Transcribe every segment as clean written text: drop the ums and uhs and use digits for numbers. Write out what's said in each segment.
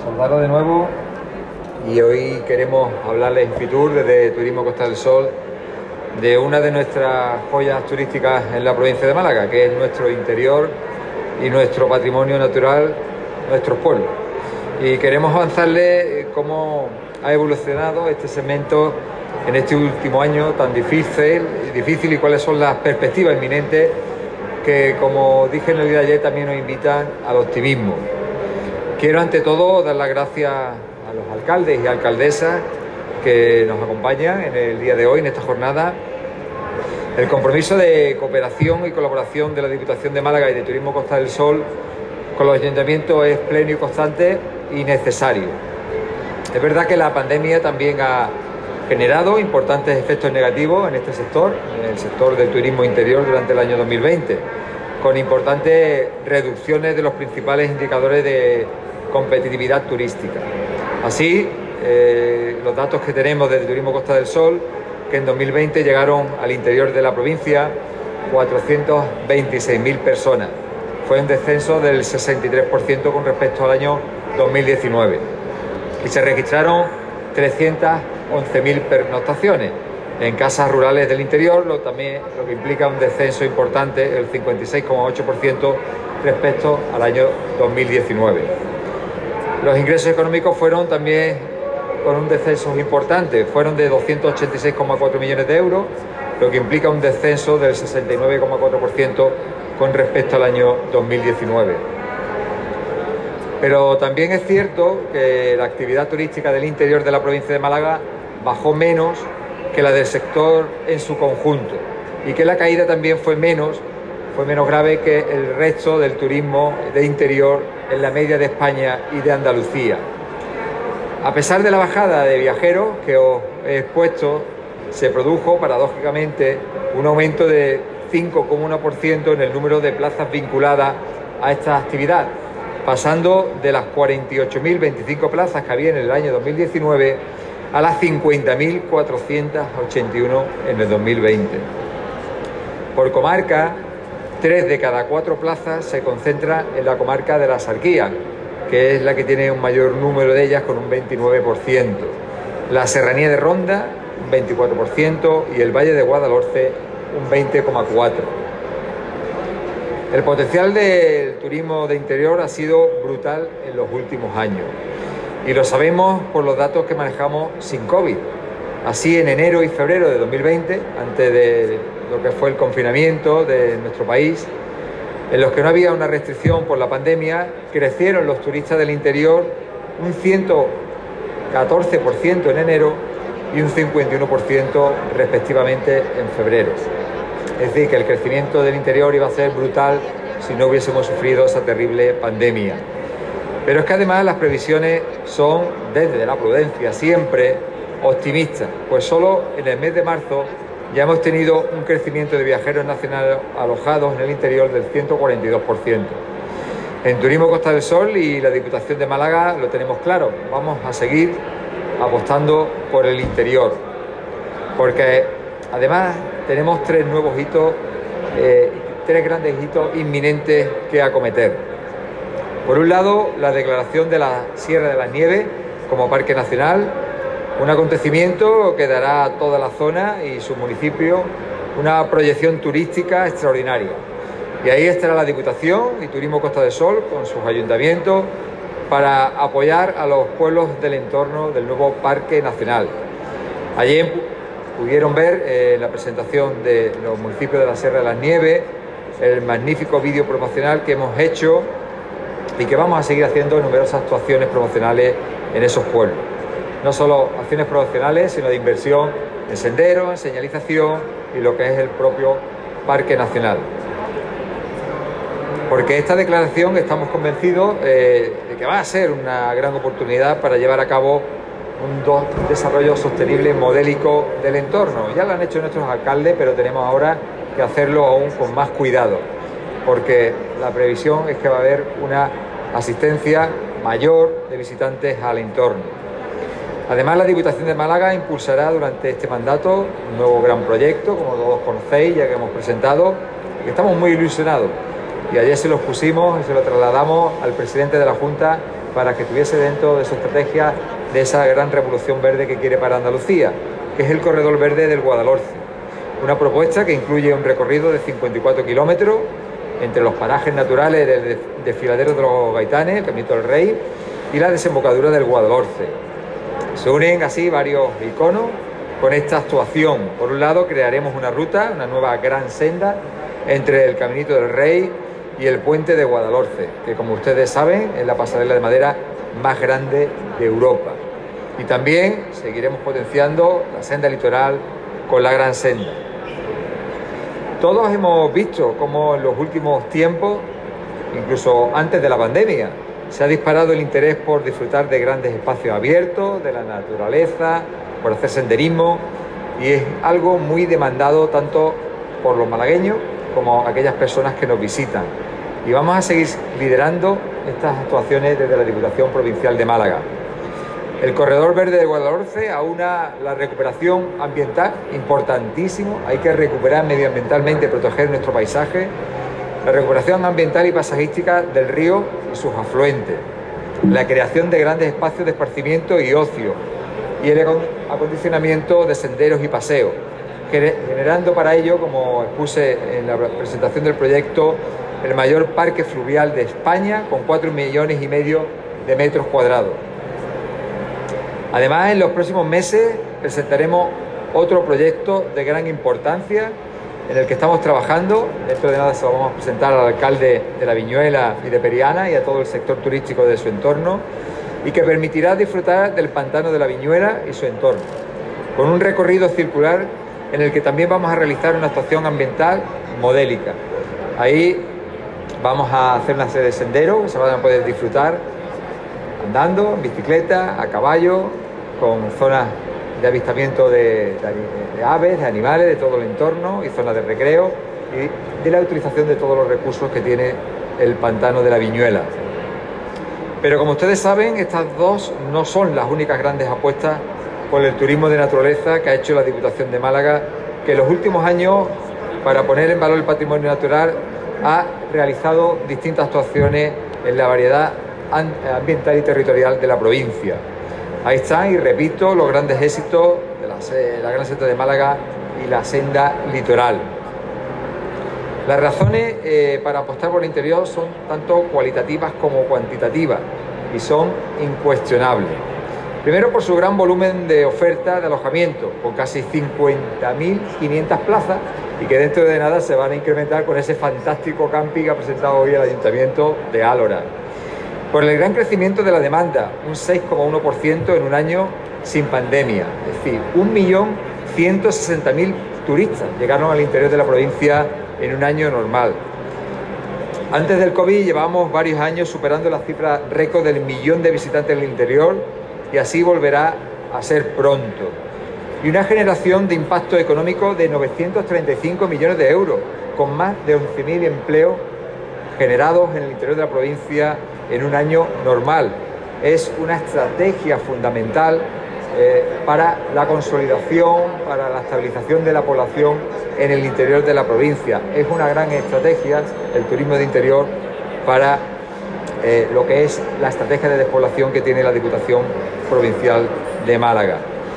Saludarlos de nuevo y hoy queremos hablarles en Fitur desde Turismo Costa del Sol de una de nuestras joyas turísticas en la provincia de Málaga, que es nuestro interior y nuestro patrimonio natural, nuestros pueblos. Y queremos avanzarles cómo ha evolucionado este segmento en este último año tan difícil y cuáles son las perspectivas inminentes que, como dije en el día de ayer, también nos invitan al optimismo. Quiero ante todo dar las gracias a los alcaldes y alcaldesas que nos acompañan en el día de hoy, en esta jornada. El compromiso de cooperación y colaboración de la Diputación de Málaga y de Turismo Costa del Sol con los ayuntamientos es pleno y constante y necesario. Es verdad que la pandemia también ha generado importantes efectos negativos en este sector, en el sector del turismo interior durante el año 2020, con importantes reducciones de los principales indicadores de competitividad turística. Así, los datos que tenemos desde Turismo Costa del Sol, que en 2020 llegaron al interior de la provincia 426.000 personas. Fue un descenso del 63% con respecto al año 2019. Y se registraron 311.000 pernoctaciones en casas rurales del interior, lo que implica un descenso importante, el 56,8% respecto al año 2019. Los ingresos económicos fueron también con un descenso importante, fueron de 286,4 millones de euros, lo que implica un descenso del 69,4% con respecto al año 2019. Pero también es cierto que la actividad turística del interior de la provincia de Málaga bajó menos que la del sector en su conjunto y que la caída también fue menos grave que el resto del turismo de interior en la media de España y de Andalucía. A pesar de la bajada de viajeros que os he expuesto, se produjo paradójicamente un aumento de 5,1% en el número de plazas vinculadas a esta actividad, pasando de las 48.025 plazas que había en el año 2019 a las 50.481 en el 2020. Por comarca, 3 de cada 4 plazas se concentran en la comarca de la Axarquía, que es la que tiene un mayor número de ellas, con un 29%. La Serranía de Ronda, un 24%, y el Valle de Guadalhorce, un 20,4%. El potencial del turismo de interior ha sido brutal en los últimos años y lo sabemos por los datos que manejamos sin COVID. Así, en enero y febrero de 2020, antes de lo que fue el confinamiento de nuestro país, en los que no había una restricción por la pandemia, crecieron los turistas del interior un 114% en enero y un 51% respectivamente en febrero. Es decir, que el crecimiento del interior iba a ser brutal si no hubiésemos sufrido esa terrible pandemia. Pero es que además las previsiones son, desde la prudencia, siempre optimistas, pues solo en el mes de marzo ya hemos tenido un crecimiento de viajeros nacionales alojados en el interior del 142%. En Turismo Costa del Sol y la Diputación de Málaga lo tenemos claro, vamos a seguir apostando por el interior, porque además tenemos 3 nuevos hitos, 3 grandes hitos inminentes que acometer. Por un lado, la declaración de la Sierra de las Nieves como Parque Nacional, un acontecimiento que dará a toda la zona y su municipio una proyección turística extraordinaria. Y ahí estará la Diputación y Turismo Costa del Sol con sus ayuntamientos para apoyar a los pueblos del entorno del nuevo Parque Nacional. Ayer pudieron ver la presentación de los municipios de la Sierra de las Nieves, el magnífico vídeo promocional que hemos hecho y que vamos a seguir haciendo numerosas actuaciones promocionales en esos pueblos. No solo acciones promocionales, sino de inversión en senderos, en señalización y lo que es el propio Parque Nacional. Porque esta declaración estamos convencidos de que va a ser una gran oportunidad para llevar a cabo un desarrollo sostenible modélico del entorno. Ya lo han hecho nuestros alcaldes, pero tenemos ahora que hacerlo aún con más cuidado, porque la previsión es que va a haber una asistencia mayor de visitantes al entorno. Además, la Diputación de Málaga impulsará durante este mandato un nuevo gran proyecto, como todos conocéis, ya que hemos presentado, y estamos muy ilusionados. Y ayer se los pusimos y se lo trasladamos al presidente de la Junta para que estuviese dentro de su estrategia de esa gran revolución verde que quiere para Andalucía, que es el Corredor Verde del Guadalhorce. Una propuesta que incluye un recorrido de 54 kilómetros entre los parajes naturales del desfiladero de los Gaitanes, el Caminito del Rey, y la desembocadura del Guadalhorce. Se unen así varios iconos con esta actuación. Por un lado, crearemos una ruta, una nueva gran senda entre el Caminito del Rey y el puente de Guadalhorce, que, como ustedes saben, es la pasarela de madera más grande de Europa. Y también seguiremos potenciando la senda litoral con la gran senda. Todos hemos visto cómo en los últimos tiempos, incluso antes de la pandemia, se ha disparado el interés por disfrutar de grandes espacios abiertos, de la naturaleza, por hacer senderismo, y es algo muy demandado tanto por los malagueños como aquellas personas que nos visitan. Y vamos a seguir liderando estas actuaciones desde la Diputación Provincial de Málaga. El Corredor Verde de Guadalhorce aúna la recuperación ambiental, importantísimo, hay que recuperar medioambientalmente, proteger nuestro paisaje, la recuperación ambiental y paisajística del río y sus afluentes, la creación de grandes espacios de esparcimiento y ocio, y el acondicionamiento de senderos y paseos, generando para ello, como expuse en la presentación del proyecto, el mayor parque fluvial de España, con 4,5 millones de metros cuadrados. Además, en los próximos meses presentaremos otro proyecto de gran importancia en el que estamos trabajando. Dentro de nada se lo vamos a presentar al alcalde de La Viñuela y de Periana y a todo el sector turístico de su entorno, y que permitirá disfrutar del pantano de La Viñuela y su entorno, con un recorrido circular en el que también vamos a realizar una actuación ambiental modélica. Ahí vamos a hacer una serie de senderos que se van a poder disfrutar andando, en bicicleta, a caballo, con zonas de avistamiento de aves, de animales, de todo el entorno, y zonas de recreo, y de la utilización de todos los recursos que tiene el pantano de La Viñuela. Pero como ustedes saben, estas dos no son las únicas grandes apuestas por el turismo de naturaleza que ha hecho la Diputación de Málaga, que en los últimos años, para poner en valor el patrimonio natural, ha realizado distintas actuaciones en la variedad ambiental y territorial de la provincia. Ahí están, y repito, los grandes éxitos de la Gran Senda de Málaga y la senda litoral. Las razones para apostar por el interior son tanto cualitativas como cuantitativas, y son incuestionables. Primero, por su gran volumen de oferta de alojamiento, con casi 50.500 plazas, y que dentro de nada se van a incrementar con ese fantástico camping que ha presentado hoy el Ayuntamiento de Álora. Por el gran crecimiento de la demanda, un 6,1% en un año sin pandemia, es decir, 1.160.000 turistas llegaron al interior de la provincia en un año normal. Antes del COVID llevamos varios años superando la cifra récord del 1.000.000 de visitantes en el interior, y así volverá a ser pronto. Y una generación de impacto económico de 935 millones de euros, con más de 11.000 empleos generados en el interior de la provincia en un año normal. Es una estrategia fundamental para la consolidación, para la estabilización de la población en el interior de la provincia. Es una gran estrategia el turismo de interior para lo que es la estrategia de despoblación que tiene la Diputación Provincial de Málaga.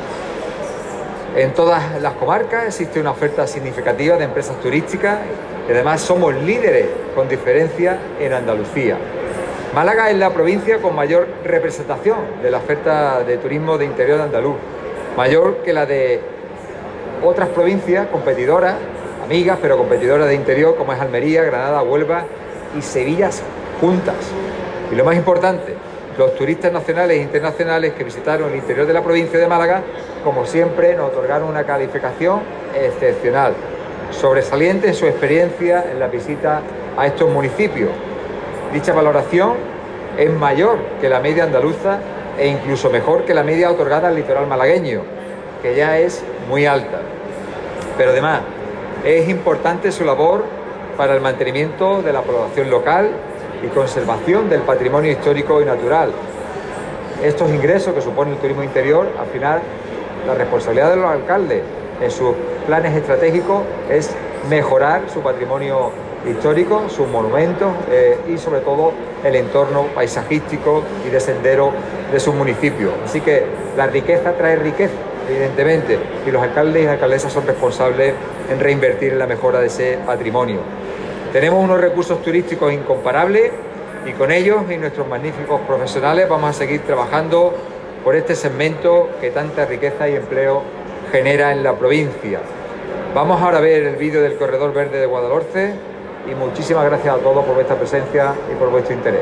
En todas las comarcas existe una oferta significativa de empresas turísticas, y además somos líderes con diferencia en Andalucía. Málaga es la provincia con mayor representación de la oferta de turismo de interior andaluz, mayor que la de otras provincias competidoras, amigas pero competidoras de interior, como es Almería, Granada, Huelva y Sevilla juntas. Y lo más importante, los turistas nacionales e internacionales que visitaron el interior de la provincia de Málaga, como siempre, nos otorgaron una calificación excepcional, sobresaliente en su experiencia en la visita a estos municipios. Dicha valoración es mayor que la media andaluza e incluso mejor que la media otorgada al litoral malagueño, que ya es muy alta. Pero además, es importante su labor para el mantenimiento de la población local y conservación del patrimonio histórico y natural. Estos ingresos que supone el turismo interior, al final, la responsabilidad de los alcaldes en sus planes estratégicos es mejorar su patrimonio históricos, sus monumentos y sobre todo el entorno paisajístico y de sendero de sus municipios. Así que la riqueza trae riqueza, evidentemente, y los alcaldes y alcaldesas son responsables en reinvertir en la mejora de ese patrimonio. Tenemos unos recursos turísticos incomparables y con ellos y nuestros magníficos profesionales vamos a seguir trabajando por este segmento que tanta riqueza y empleo genera en la provincia. Vamos ahora a ver el vídeo del Corredor Verde de Guadalhorce y muchísimas gracias a todos por vuestra presencia y por vuestro interés.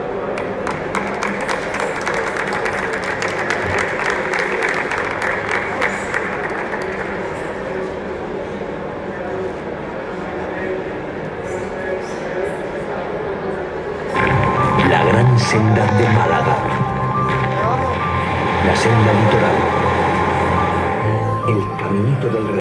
La gran senda de Málaga, la senda litoral, el caminito del